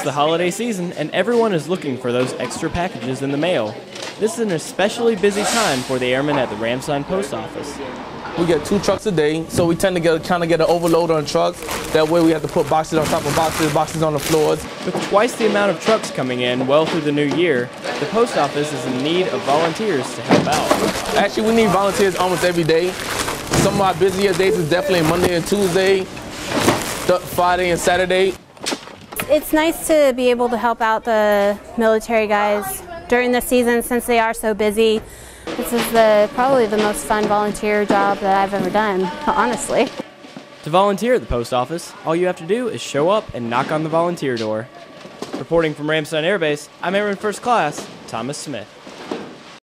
the holiday season, and everyone is looking for those extra packages in the mail. This is an especially busy time for the airmen at the Ramstein Post Office. We get 2 trucks a day, so we tend to get an overload on trucks. That way we have to put boxes on top of boxes, boxes on the floors. With twice the amount of trucks coming in well through the new year, the post office is in need of volunteers to help out. Actually, we need volunteers almost every day. Some of our busiest days is definitely Monday and Tuesday, Friday and Saturday. It's nice to be able to help out the military guys during the season since they are so busy. This is probably the most fun volunteer job that I've ever done, honestly. To volunteer at the post office, all you have to do is show up and knock on the volunteer door. Reporting from Ramstein Air Base, I'm Airman First Class Thomas Smith.